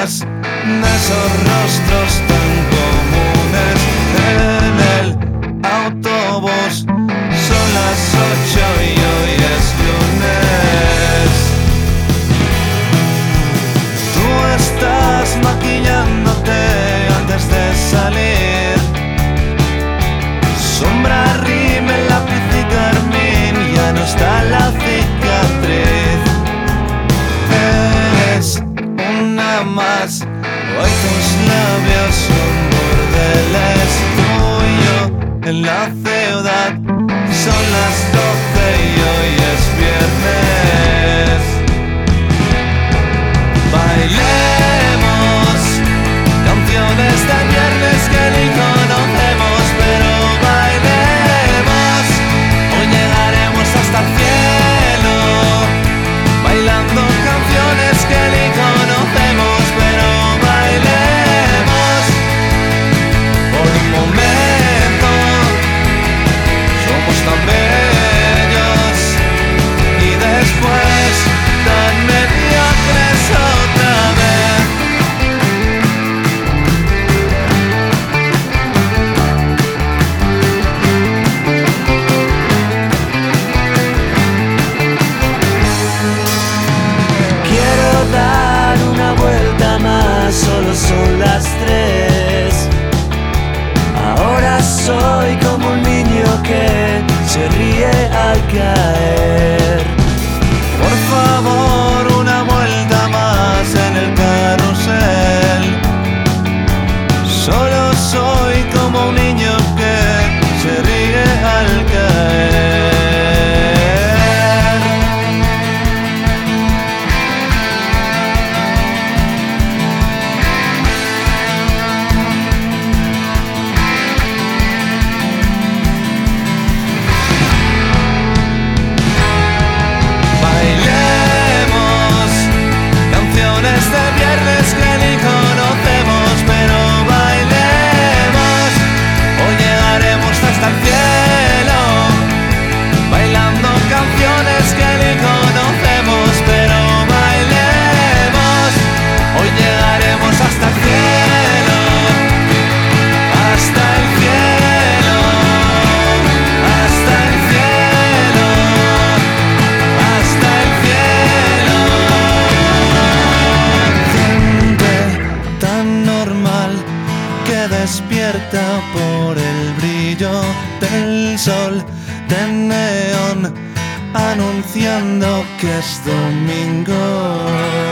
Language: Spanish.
más de esos rostros tan comunes en el autobús. Son las 8 y hoy es lunes. Tú estás maquillándote antes de salir. Sombra, rímel, lápiz y carmín, ya no está la cicatriz. Eres una más, hoy tus labios son bordeles. Tú y yo en la ciudad, son las 12 y hoy es viernes. Bailemos canciones de viernes que ni conocemos, pero bailemos, hoy llegaremos hasta el cielo. Bailando canciones que ni conocemos, pero bailemos. Por un momento somos tan bellos y después tan mediocres otra vez. Quiero dar una vuelta más, solo son las 3. Ahora soy como un niño que se ríe al caer. Por favor, una vuelta más en el carrusel. Solo soy como un niño que se ríe al caer. Bailemos canciones de viernes que ni conocemos, pero bailemos, hoy llegaremos hasta el cielo. Bailando canciones que ni conocemos, pero bailemos, hoy llegaremos hasta el cielo. Hasta el cielo, hasta el cielo, hasta el cielo. Gente tan normal que despierta por el brillo del sol de neón, anunciando que es domingo.